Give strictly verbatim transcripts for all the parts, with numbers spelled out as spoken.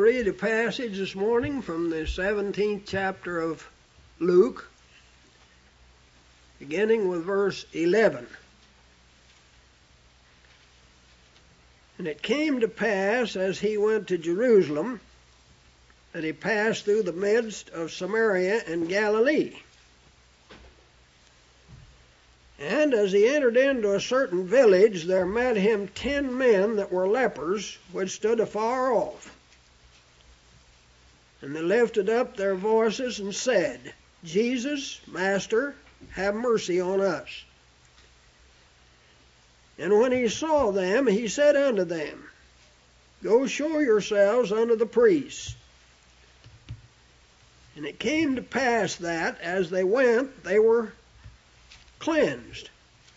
read a passage this morning from the seventeenth chapter of Luke, beginning with verse eleven. And it came to pass, as he went to Jerusalem, that he passed through the midst of Samaria and Galilee. And as he entered into a certain village, there met him ten men that were lepers, which stood afar off. And they lifted up their voices and said, Jesus, Master, have mercy on us. And when he saw them, he said unto them, Go show yourselves unto the priests. And it came to pass that, as they went, they were cleansed.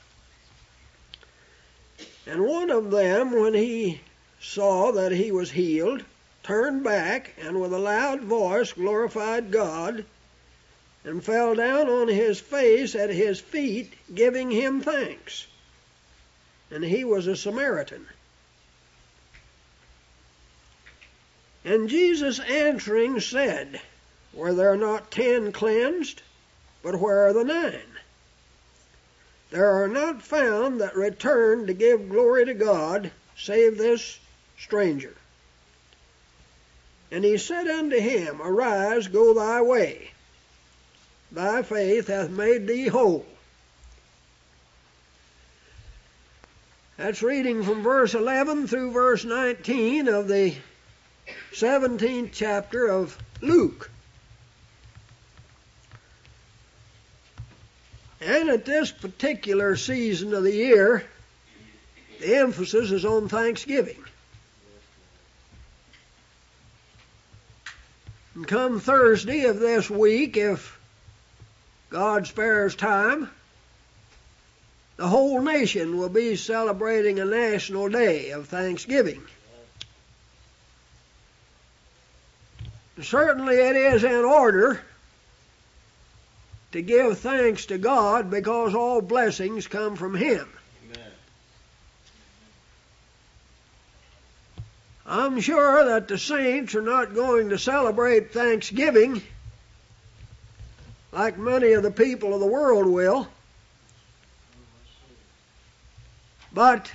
And one of them, when he saw that he was healed, turned back, and with a loud voice glorified God, and fell down on his face at his feet, giving him thanks. And he was a Samaritan. And Jesus answering said, Were there not ten cleansed? But where are the nine? There are not found that return to give glory to God, save this stranger. And he said unto him, Arise, go thy way. Thy faith hath made thee whole. That's reading from verse eleven through verse nineteen of the seventeenth chapter of Luke. And at this particular season of the year, the emphasis is on Thanksgiving. And come Thursday of this week, if God spares time, the whole nation will be celebrating a national day of Thanksgiving. Certainly it is in order to give thanks to God, because all blessings come from Him. Amen. I'm sure that the saints are not going to celebrate Thanksgiving like many of the people of the world will. But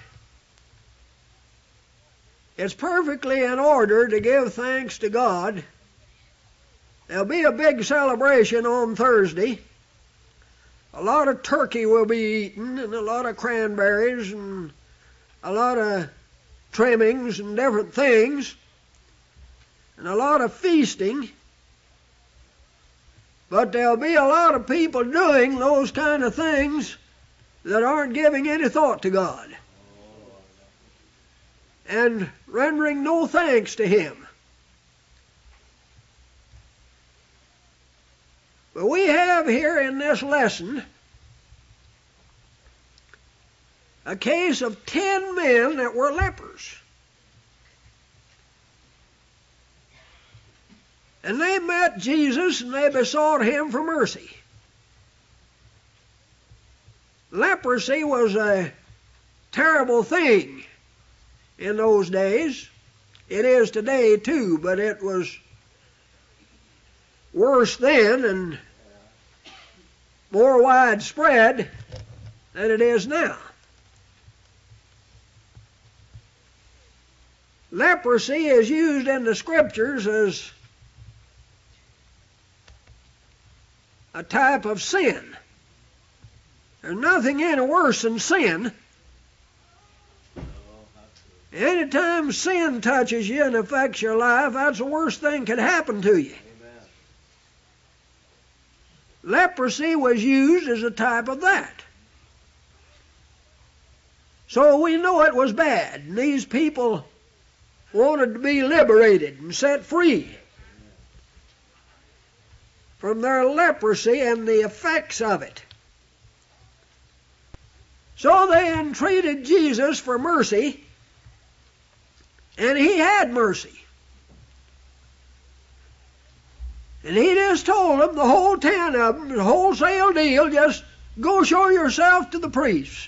it's perfectly in order to give thanks to God. There'll be a big celebration on Thursday. A lot of turkey will be eaten, and a lot of cranberries, and a lot of trimmings and different things, and a lot of feasting. But there'll be a lot of people doing those kind of things that aren't giving any thought to God and rendering no thanks to Him. But we have here in this lesson a case of ten men that were lepers. And they met Jesus and they besought Him for mercy. Leprosy was a terrible thing in those days. It is today too, but it was worse then and more widespread than it is now. Leprosy is used in the Scriptures as a type of sin. There's nothing any worse than sin. Anytime sin touches you and affects your life, that's the worst thing could happen to you. Amen. Leprosy was used as a type of that. So we know it was bad, and these people wanted to be liberated and set free from their leprosy and the effects of it. So they entreated Jesus for mercy, and He had mercy. And He just told them, the whole ten of them, the wholesale deal, just go show yourself to the priests.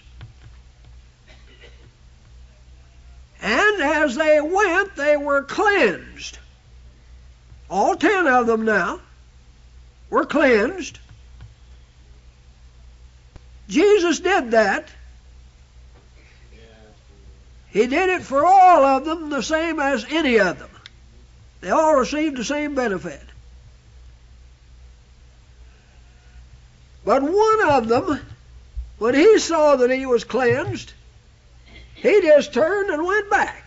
And as they went, they were cleansed. All ten of them now were cleansed. Jesus did that. He did it for all of them the same as any of them. They all received the same benefit. But one of them, when he saw that he was cleansed, he just turned and went back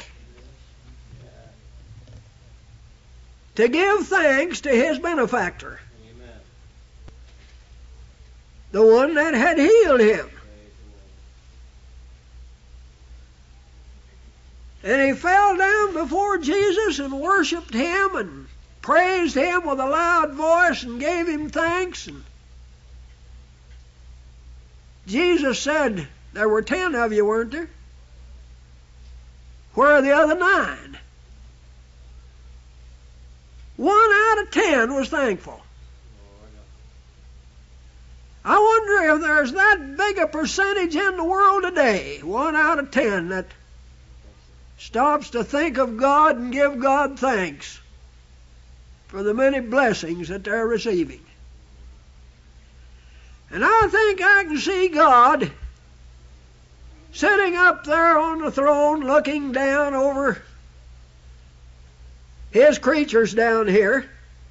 to give thanks to his benefactor, Amen. The one that had healed him. And he fell down before Jesus and worshiped him and praised him with a loud voice and gave him thanks. And Jesus said, there were ten of you, weren't there? Where are the other nine? One out of ten was thankful. I wonder if there's that big a percentage in the world today, one out of ten, that stops to think of God and give God thanks for the many blessings that they're receiving. And I think I can see God sitting up there on the throne looking down over his creatures down here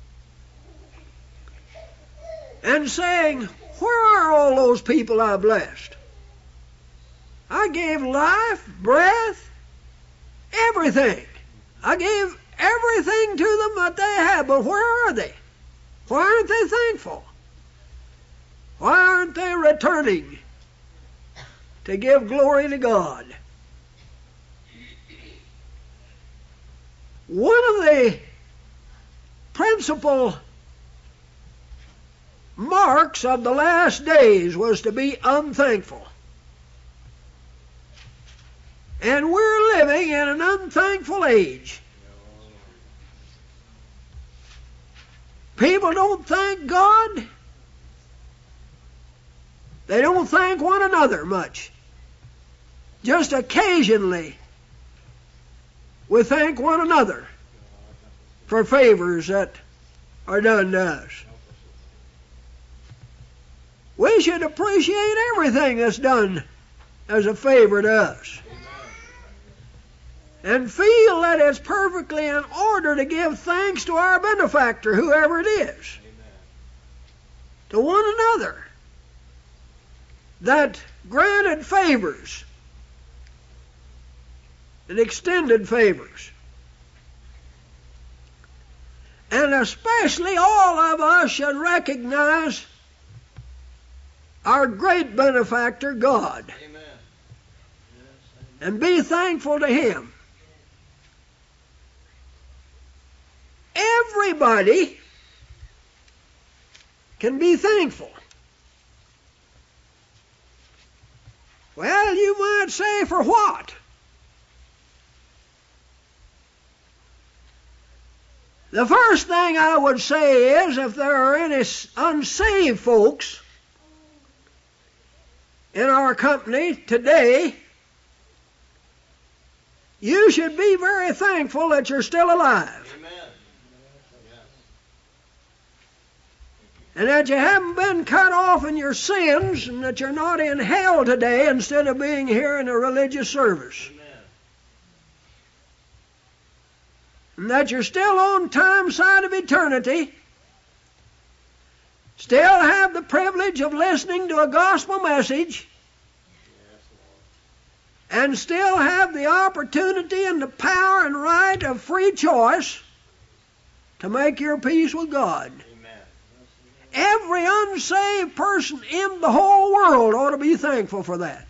and saying, where are all those people I blessed? I gave life, breath, everything. I gave everything to them that they had, but where are they? Why aren't they thankful? Why aren't they returning to give glory to God? One of the principal marks of the last days was to be unthankful. And we're living in an unthankful age. People don't thank God. They don't thank one another much. Just occasionally we thank one another for favors that are done to us. We should appreciate everything that's done as a favor to us. And feel that it's perfectly in order to give thanks to our benefactor, whoever it is. Amen. To one another that granted favors and extended favors. And especially all of us should recognize our great benefactor, God. Amen. And be thankful to Him. Everybody can be thankful. Well, you might say, for what? The first thing I would say is, if there are any unsaved folks in our company today, you should be very thankful that you're still alive. Amen. And that you haven't been cut off in your sins, and that you're not in hell today instead of being here in a religious service. Amen. And that you're still on time side of eternity, still have the privilege of listening to a gospel message, and still have the opportunity and the power and right of free choice to make your peace with God. Every unsaved person in the whole world ought to be thankful for that.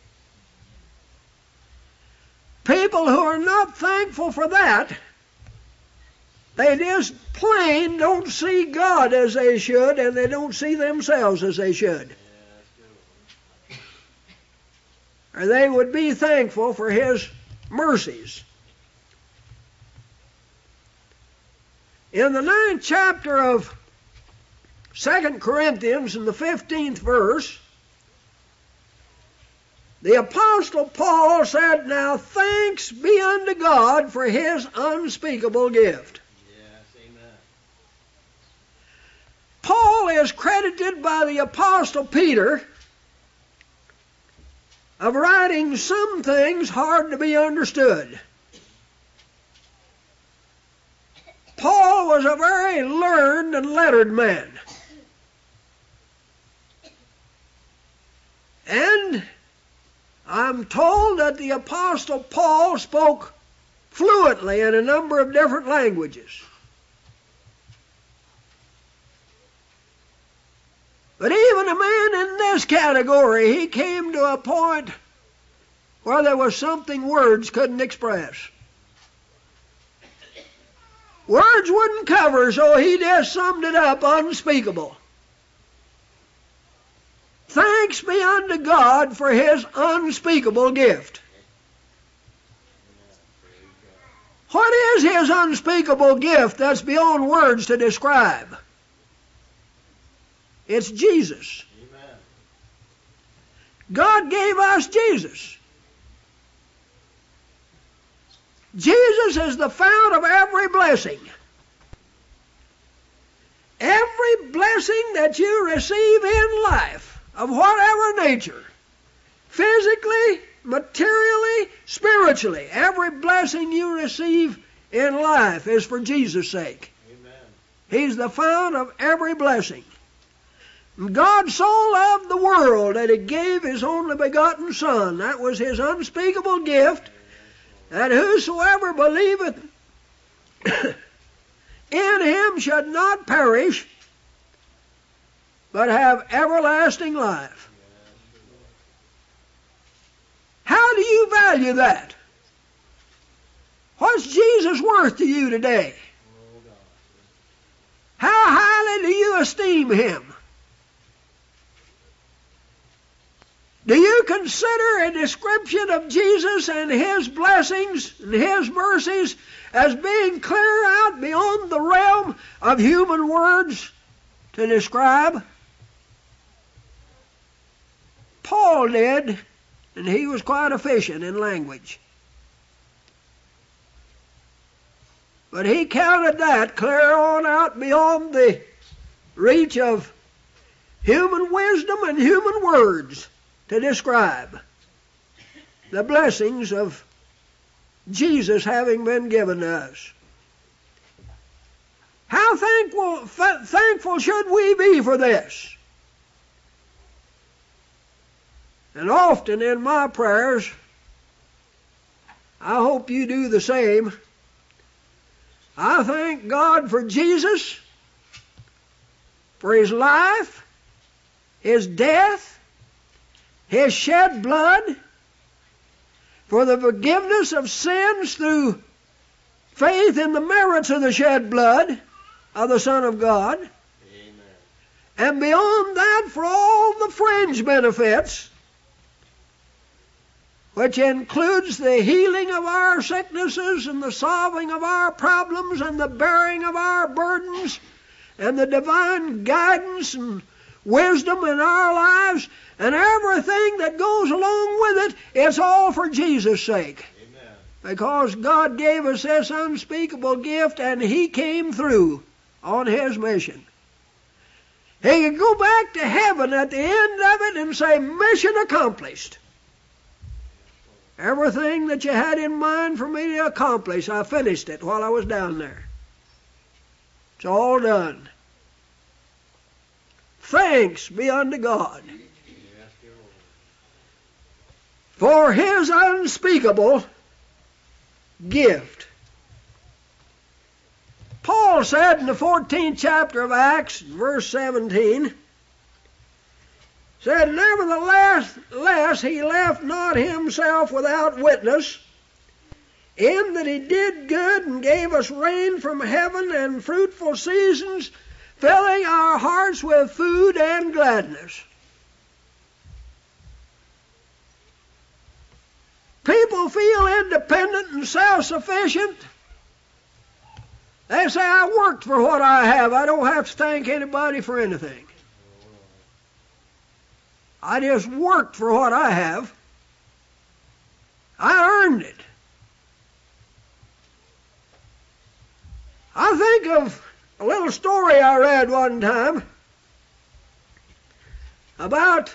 People who are not thankful for that, they just plain don't see God as they should, and they don't see themselves as they should. Or they would be thankful for His mercies. In the ninth chapter of Second Corinthians, in the fifteenth verse, the Apostle Paul said, "Now thanks be unto God for His unspeakable gift." Yes, amen. Paul is credited by the Apostle Peter of writing some things hard to be understood. Paul was a very learned and lettered man. And I'm told that the Apostle Paul spoke fluently in a number of different languages. But even a man in this category, he came to a point where there was something words couldn't express. Words wouldn't cover, so he just summed it up, unspeakable. Thanks be unto God for His unspeakable gift. What is His unspeakable gift that's beyond words to describe? It's Jesus. Amen. God gave us Jesus. Jesus is the fount of every blessing. Every blessing that you receive in life, of whatever nature, physically, materially, spiritually, every blessing you receive in life is for Jesus' sake. Amen. He's the fount of every blessing. God so loved the world that He gave His only begotten Son. That was His unspeakable gift, that whosoever believeth in Him should not perish, but have everlasting life. How do you value that? What's Jesus worth to you today? How highly do you esteem Him? Do you consider a description of Jesus and His blessings and His mercies as being clear out beyond the realm of human words to describe? Paul did, and he was quite efficient in language. But he counted that clear on out beyond the reach of human wisdom and human words to describe the blessings of Jesus having been given to us. How thankful, thankful should we be for this? And often in my prayers, I hope you do the same, I thank God for Jesus, for His life, His death, His shed blood, for the forgiveness of sins through faith in the merits of the shed blood of the Son of God. Amen. And beyond that, for all the fringe benefits, which includes the healing of our sicknesses and the solving of our problems and the bearing of our burdens and the divine guidance and wisdom in our lives and everything that goes along with it. It's all for Jesus' sake. Amen. Because God gave us this unspeakable gift and He came through on His mission. He could go back to heaven at the end of it and say, mission accomplished. Everything that you had in mind for me to accomplish, I finished it while I was down there. It's all done. Thanks be unto God for His unspeakable gift. Paul said in the fourteenth chapter of Acts, verse seventeen, said, nevertheless, less he left not himself without witness, in that He did good and gave us rain from heaven and fruitful seasons, filling our hearts with food and gladness. People feel independent and self-sufficient. They say, I worked for what I have. I don't have to thank anybody for anything. I just worked for what I have. I earned it. I think of a little story I read one time about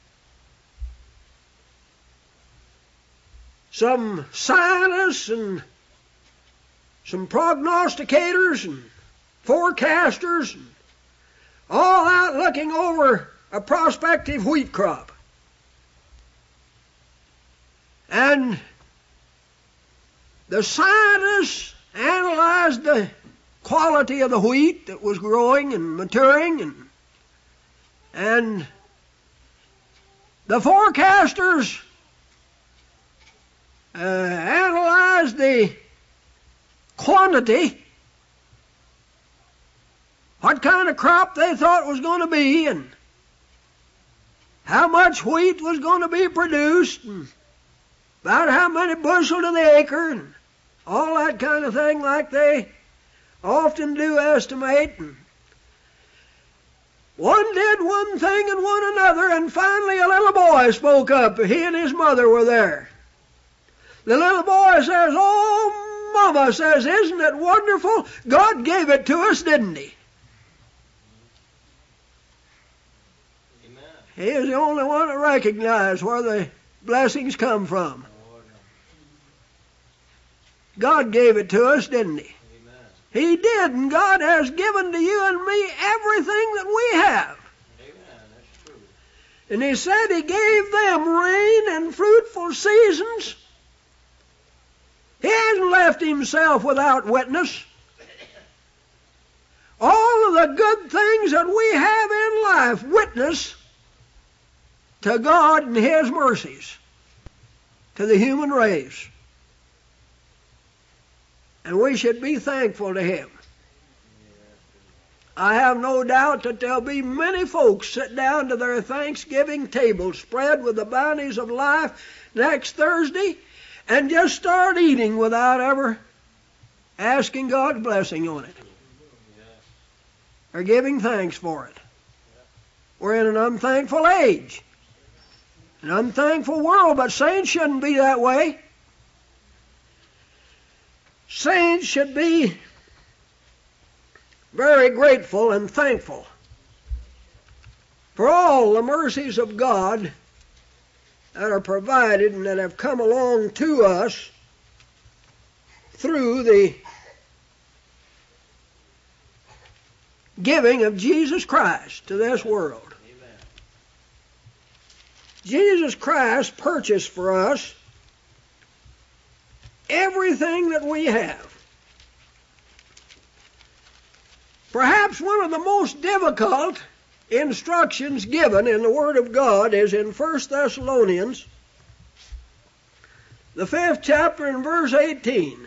some scientists and some prognosticators and forecasters, and all out looking over a prospective wheat crop. And the scientists analyzed the quality of the wheat that was growing and maturing, and, and the forecasters uh, analyzed the quantity, what kind of crop they thought was going to be, and how much wheat was going to be produced, and about how many bushel to the acre, and all that kind of thing, like they often do estimate. And one did one thing and one another, and finally a little boy spoke up. He and his mother were there. The little boy says, "Oh, Mama," says, "isn't it wonderful? God gave it to us, didn't He?" Amen. He is the only one that recognized where the blessings come from. God gave it to us, didn't He? Amen. He did, and God has given to you and me everything that we have. Amen. That's true. And He said He gave them rain and fruitful seasons. He hasn't left Himself without witness. All of the good things that we have in life witness to God and His mercies to the human race. And we should be thankful to Him. I have no doubt that there'll be many folks sit down to their Thanksgiving table spread with the bounties of life next Thursday and just start eating without ever asking God's blessing on it or giving thanks for it. We're in an unthankful age, an unthankful world, but saints shouldn't be that way. Saints should be very grateful and thankful for all the mercies of God that are provided and that have come along to us through the giving of Jesus Christ to this world. Amen. Jesus Christ purchased for us everything that we have. Perhaps one of the most difficult instructions given in the Word of God is in First Thessalonians, the fifth chapter and verse eighteen.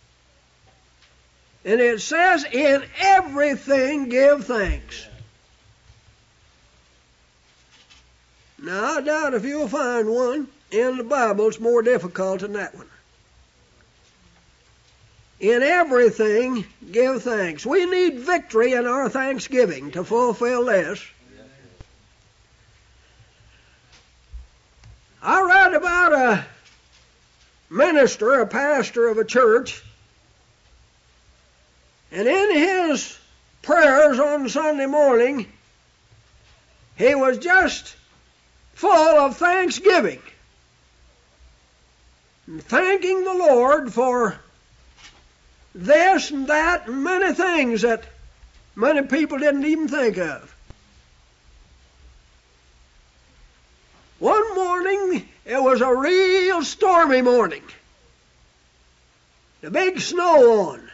And it says, "In everything give thanks." Now, I doubt if you'll find one in the Bible that's more difficult than that one. In everything, give thanks. We need victory in our thanksgiving to fulfill this. I read about a minister, a pastor of a church, and in his prayers on Sunday morning, he was just full of thanksgiving, and thanking the Lord for this and that and many things that many people didn't even think of. One morning, it was a real stormy morning. The big snow on.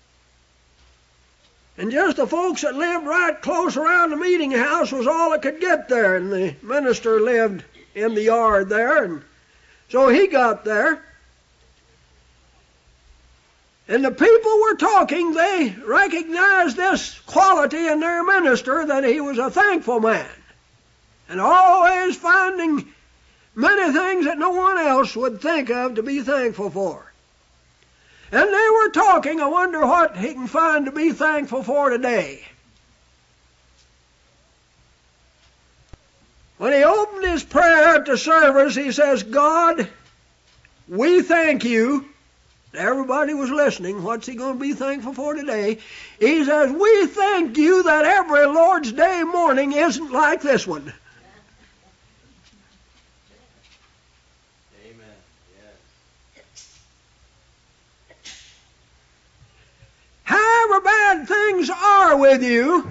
And just the folks that lived right close around the meeting house was all that could get there. And the minister lived in the yard there, and so he got there. And the people were talking. They recognized this quality in their minister, that he was a thankful man and always finding many things that no one else would think of to be thankful for. And they were talking, I wonder what he can find to be thankful for today. When he opened his prayer at the service, he says, "God, we thank you." Everybody was listening. What's he going to be thankful for today? He says, "We thank you that every Lord's Day morning isn't like this one." things are with you,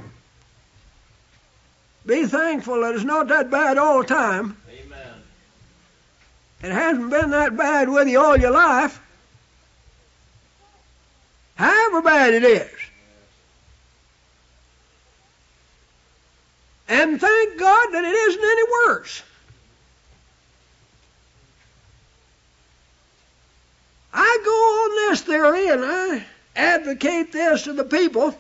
be thankful that it's not that bad all the time. Amen. It hasn't been that bad with you all your life. However bad it is. And thank God that it isn't any worse. I go on this theory and I advocate this to the people,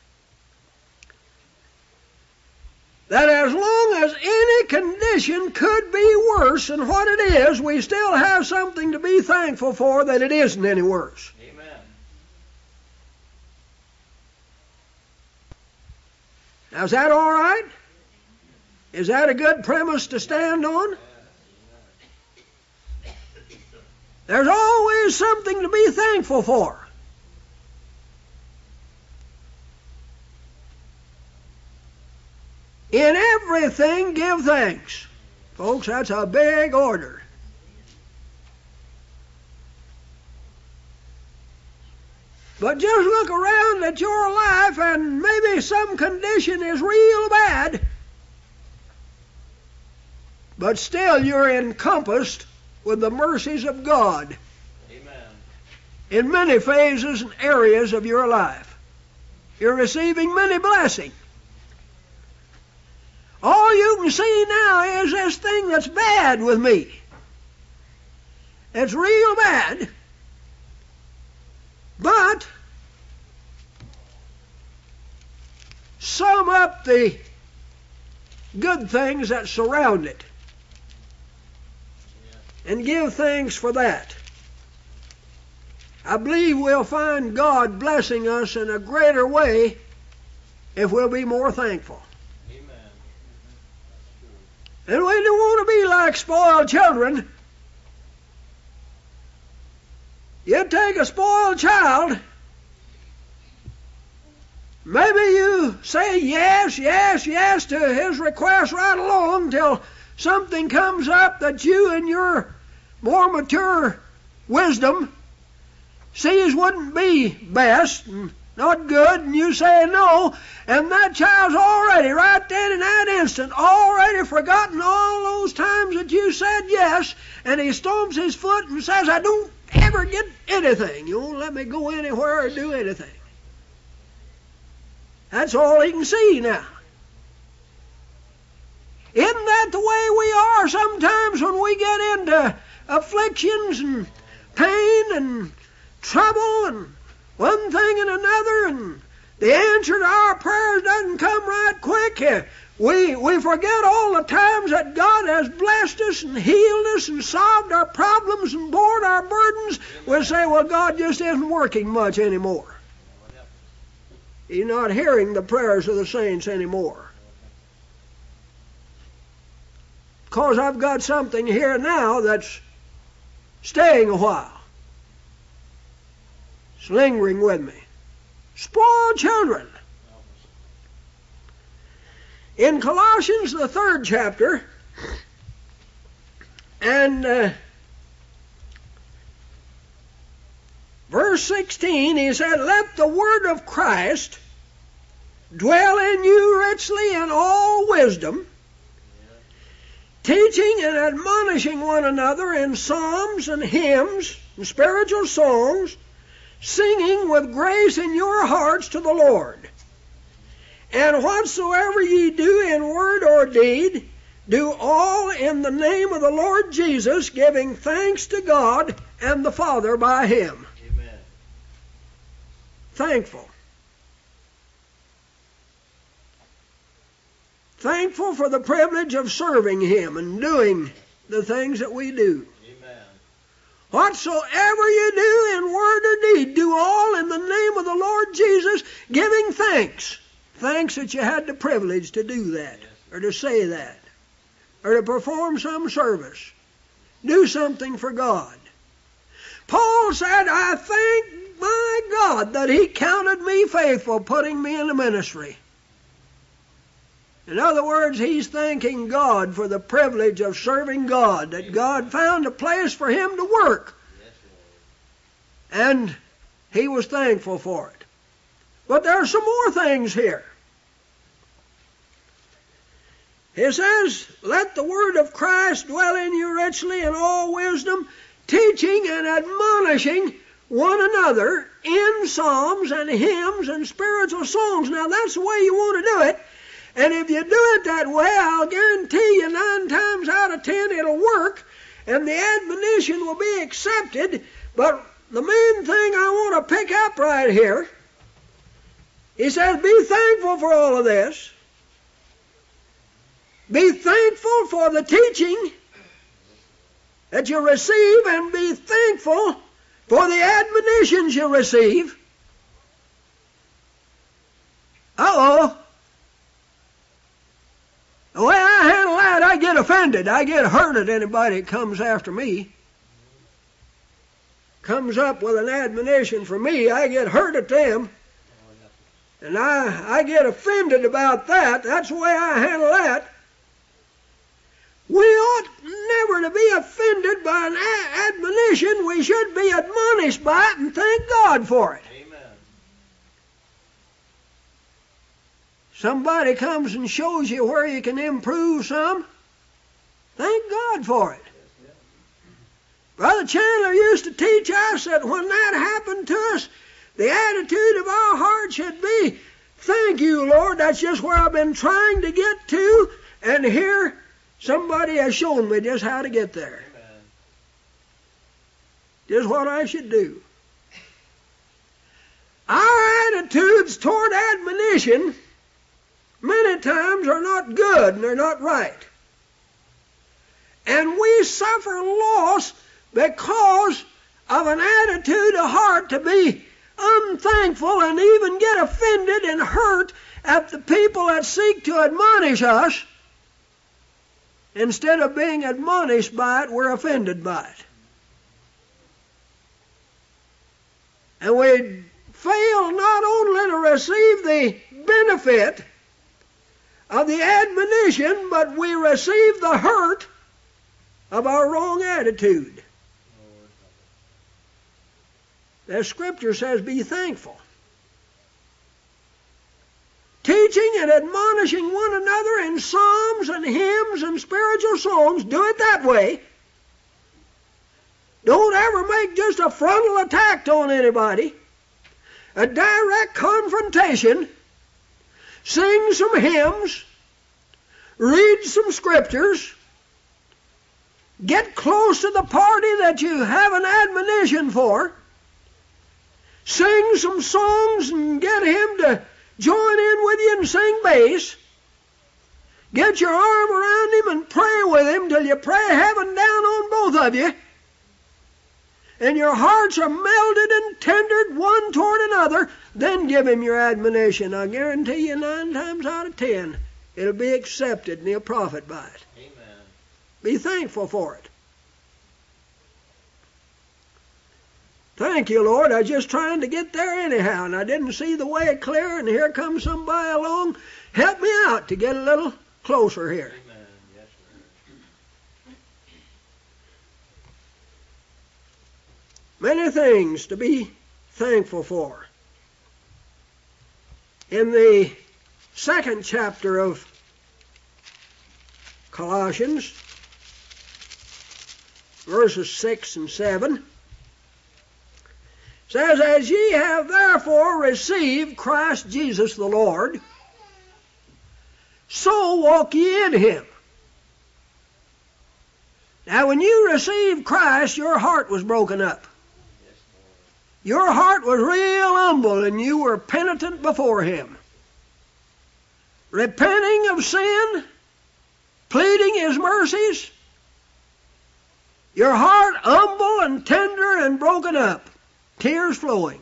that as long as any condition could be worse than what it is, we still have something to be thankful for, that it isn't any worse. Amen. Now, is that all right? Is that a good premise to stand on? There's always something to be thankful for. In everything, give thanks. Folks, that's a big order. But just look around at your life and maybe some condition is real bad, but still you're encompassed with the mercies of God. Amen. In many phases and areas of your life. You're receiving many blessings. All you can see now is this thing that's bad with me. It's real bad. But sum up the good things that surround it and give thanks for that. I believe we'll find God blessing us in a greater way if we'll be more thankful. And we don't want to be like spoiled children. You take a spoiled child, maybe you say yes, yes, yes to his request right along till something comes up that you in your more mature wisdom sees wouldn't be best and not good, and you say no, and that child's already, right then in that instant, already forgotten all those times that you said yes, and he stomps his foot and says, I don't ever get anything. You won't let me go anywhere or do anything. That's all he can see now. Isn't that the way we are sometimes when we get into afflictions and pain and trouble and one thing and another, and the answer to our prayers doesn't come right quick? We, we forget all the times that God has blessed us and healed us and solved our problems and borne our burdens. We'll say, well, God just isn't working much anymore. He's not hearing the prayers of the saints anymore. Because I've got something here now that's staying a while. It's lingering with me. Spoiled children. In Colossians, the third chapter, and uh, verse sixteen, he said, let the word of Christ dwell in you richly in all wisdom, teaching and admonishing one another in psalms and hymns and spiritual songs, singing with grace in your hearts to the Lord. And whatsoever ye do in word or deed, do all in the name of the Lord Jesus, giving thanks to God and the Father by Him. Amen. Thankful. Thankful for the privilege of serving Him and doing the things that we do. Whatsoever you do in word or deed, do all in the name of the Lord Jesus, giving thanks. Thanks that you had the privilege to do that, or to say that, or to perform some service. Do something for God. Paul said, I thank my God that He counted me faithful, putting me in the ministry. In other words, he's thanking God for the privilege of serving God, that God found a place for him to work. And he was thankful for it. But there are some more things here. It says, let the word of Christ dwell in you richly in all wisdom, teaching and admonishing one another in psalms and hymns and spiritual songs. Now that's the way you want to do it. And if you do it that way, I'll guarantee you nine times out of ten it'll work and the admonition will be accepted. But the main thing I want to pick up right here, he says, be thankful for all of this. Be thankful for the teaching that you receive, and be thankful for the admonitions you receive. Uh-oh. The way I handle that, I get offended. I get hurt at anybody that comes after me. Comes up with an admonition for me, I get hurt at them. And I, I get offended about that. That's the way I handle that. We ought never to be offended by an a- admonition. We should be admonished by it and thank God for it. Amen. Somebody comes and shows you where you can improve some. Thank God for it. Brother Chandler used to teach us that when that happened to us, the attitude of our heart should be, thank you, Lord, that's just where I've been trying to get to, and here somebody has shown me just how to get there. Amen. Just what I should do. Our attitudes toward admonition many times are not good and they're not right. And we suffer loss because of an attitude of heart to be unthankful and even get offended and hurt at the people that seek to admonish us. Instead of being admonished by it, we're offended by it. And we fail not only to receive the benefit of the admonition, but we receive the hurt of our wrong attitude. The Scripture says, be thankful. Teaching and admonishing one another in psalms and hymns and spiritual songs. Do it that way. Don't ever make just a frontal attack on anybody. A direct confrontation. Sing some hymns. Read some scriptures. Get close to the party that you have an admonition for. Sing some songs and get him to join in with you and sing bass. Get your arm around him and pray with him till you pray heaven down on both of you. And your hearts are melded and tendered one toward another. Then give him your admonition. I guarantee you nine times out of ten, it'll be accepted and he'll profit by it. Amen. Be thankful for it. Thank you, Lord. I was just trying to get there anyhow, and I didn't see the way clear, and here comes somebody along. Help me out to get a little closer here. Amen. Yes, sir. Many things to be thankful for. In the second chapter of Colossians, verses six and seven, says, as ye have therefore received Christ Jesus the Lord, so walk ye in him. Now when you received Christ, your heart was broken up. Your heart was real humble and you were penitent before him. Repenting of sin, pleading his mercies, your heart humble and tender and broken up. Tears flowing.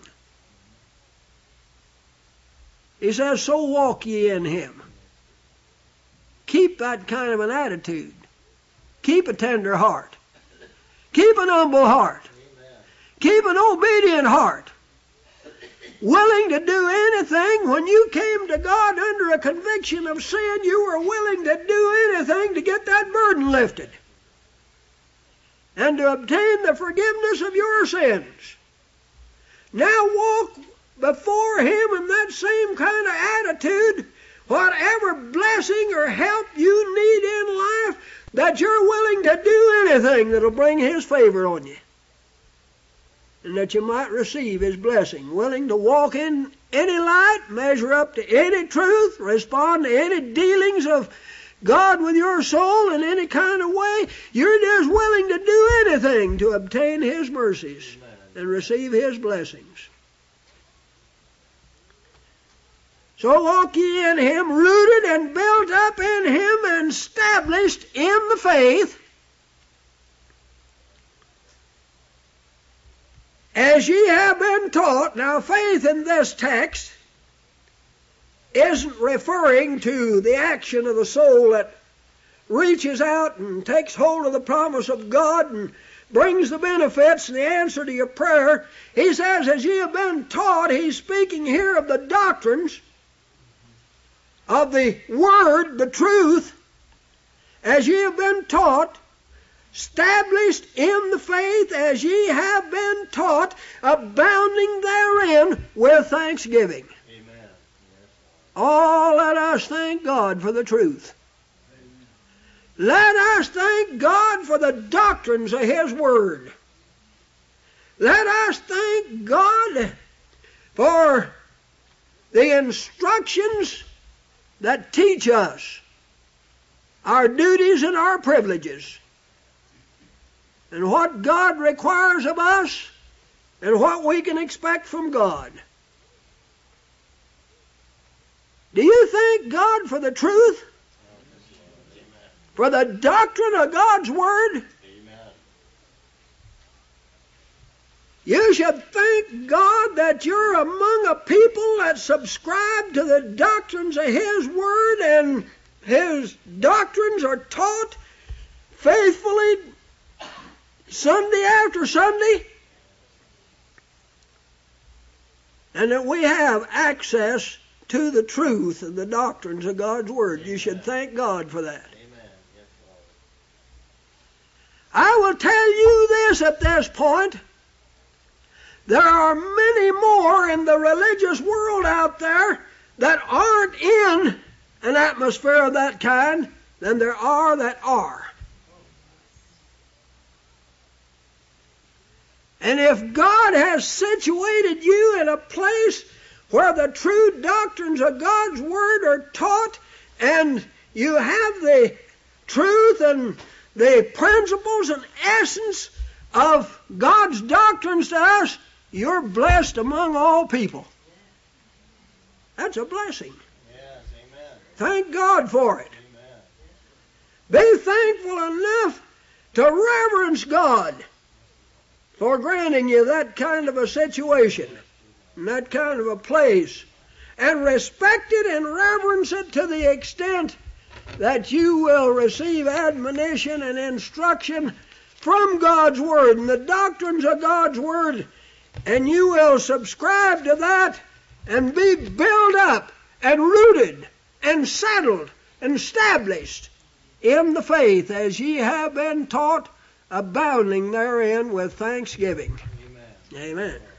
He says, so walk ye in him. Keep that kind of an attitude. Keep a tender heart. Keep an humble heart. Amen. Keep an obedient heart. Willing to do anything. When you came to God under a conviction of sin, you were willing to do anything to get that burden lifted and to obtain the forgiveness of your sins. Now walk before him in that that same kind of attitude, whatever blessing or help you need in life, that you're willing to do anything that'll bring His favor on you, and that you might receive His blessing. Willing to walk in any light, measure up to any truth, respond to any dealings of God with your soul in any kind of way. You're just willing to do anything to obtain His mercies and receive His blessings. So walk ye in Him, rooted and built up in Him, and established in the faith, as ye have been taught. Now, faith in this text isn't referring to the action of the soul that reaches out and takes hold of the promise of God and brings the benefits and the answer to your prayer. He says, as ye have been taught, He's speaking here of the doctrines of the Word, the truth, as ye have been taught, established in the faith as ye have been taught, abounding therein with thanksgiving. Amen. Oh, let us thank God for the truth. Let us thank God for the doctrines of His Word. Let us thank God for the instructions that teach us our duties and our privileges, and what God requires of us, and what we can expect from God. Do you thank God for the truth? For the doctrine of God's Word? Amen. You should thank God that you're among a people that subscribe to the doctrines of His Word, and His doctrines are taught faithfully Sunday after Sunday, and that we have access to the truth and the doctrines of God's Word. Amen. You should thank God for that. Amen. Yes, Lord. I will tell you this at this point. There are many more in the religious world out there that aren't in an atmosphere of that kind than there are that are. And if God has situated you in a place where the true doctrines of God's Word are taught, and you have the truth and the principles and essence of God's doctrines to us, you're blessed among all people. That's a blessing. Yes, amen. Thank God for it. Amen. Be thankful enough to reverence God for granting you that kind of a situation and that kind of a place, and respect it and reverence it to the extent that you will receive admonition and instruction from God's Word and the doctrines of God's Word, and you will subscribe to that and be built up and rooted and settled and established in the faith as ye have been taught, abounding therein with thanksgiving. Amen. Amen.